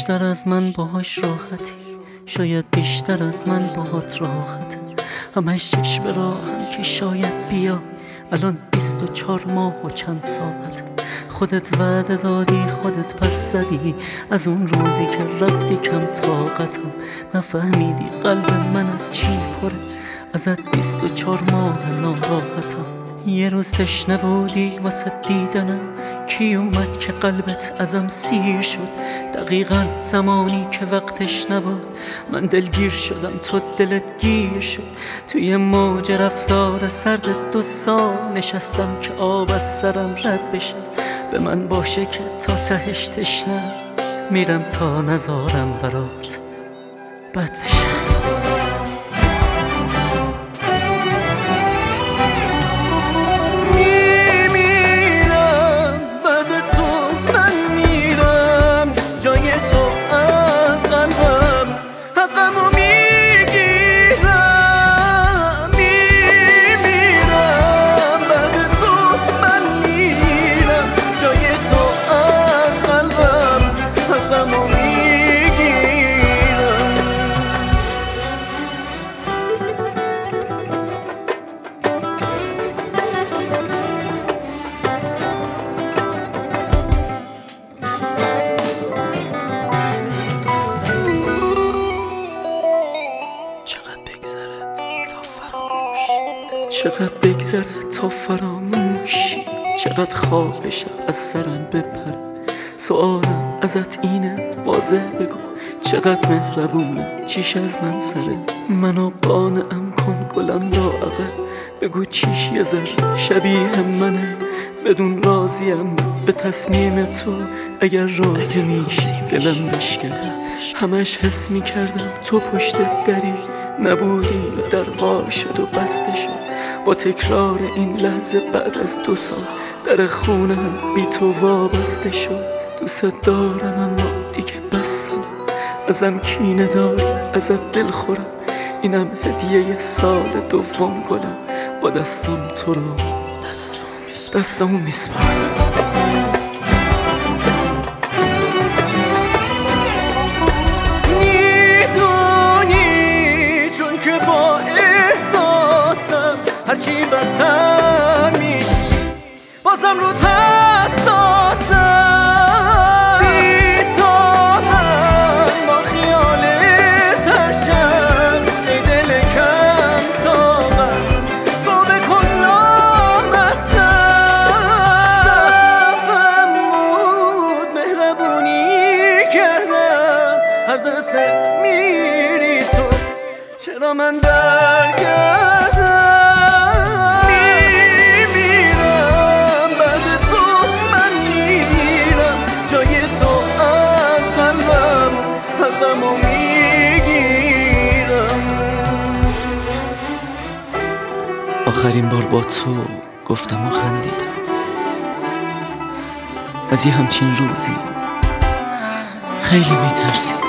بیشتر از من باهاش راحتی، شاید بیشتر از من باهات راحته. همش چشم راهم که شاید بیا، الان 24 ماه و چند ساعت. خودت وعده دادی خودت پس زدی، از اون روزی که رفتی کم طاقتم. نفهمیدی قلب من از چی پره، ازت 24 ماه ناراحتم. یه روز تشنه بودی واسه دیدنم، کی اومد که قلبت ازم سیر شد؟ دقیقاً زمانی که وقتش نبود، من دلگیر شدم تو دلت گیر شد. توی موج رفتار سرد 2 سال نشستم که آب از سرم رد بشه. به من باشه که تا تهش تشنه میرم تا نزارم برات بد بشه. چقدر بگذره تا فراموشی، چقدر خواب شب از سرم بپره. سوالم ازت اینه واضح بگو، چقدر مهربونه چیش از من سره. منو قانعم کن گلم یا عقل، بگو چیش یه ذره شبیه منه. بدون راضیم به تصمیم تو، اگر راضی میشی دلم بشکنه. همش حس میکردم تو پشت دری نبودی و در وا شد و بسته شد. با تکرار این لحظه بعد از 2 سال در خونه بی تو وابسته شد. دوست دارم اما دیگه بسم، ازم کینه داری ازت دل خورم. اینم هدیه سال 2 گلم، با دستم تو رو دستمو میسپارم. هرچی بدتر میشی بازم رو حساسم. بی تو من با خیالت هرشم، ای دل کم طاقت تو بکن نامستم. صفم بود مهربونی کردم، هر دفعه میری تو چرا من برگردم؟ آخرین بار با تو گفتم و خندیدم، از یه همچین روزی خیلی میترسیدم.